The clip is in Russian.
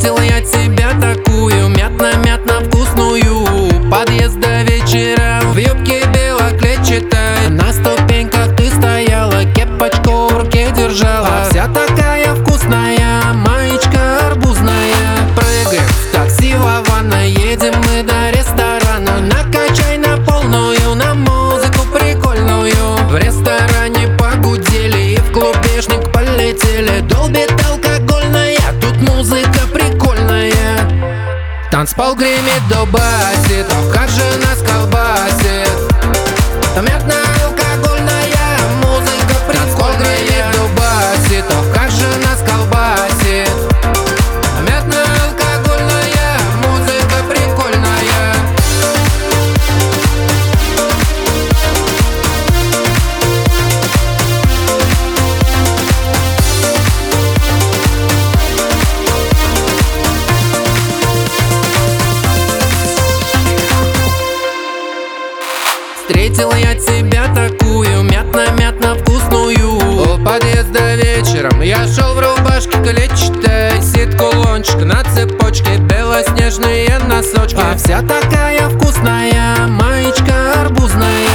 Встретил я тебя такую мятно-мятно вкусную у подъезда вечером в юбке белоклетчатой. На ступеньках ты стояла, кепочку в руке держала, вся такая вкусная, маечка арбузная. Прыгаем в такси в Лавана, едем мы до ресторана. Накачай на полную, на музыку прикольную. В ресторане погудели и в клубешник полетели. Долбит алкогольная, тут музыка прикольная. Танцпол гремит до басит, ох, как же нас колбасит. Там мятно-алкогольная музыка прикольная. Танцпол гремит до басит, ох, как же нас колбасит. Мятно-алкогольная музыка прикольная. Встретил я тебя такую мятно-мятно вкусную у подъезда вечером. Я шел в рубашке клетчатой, сит кулончик на цепочке, белоснежные носочки, а вся такая вкусная, маечка арбузная.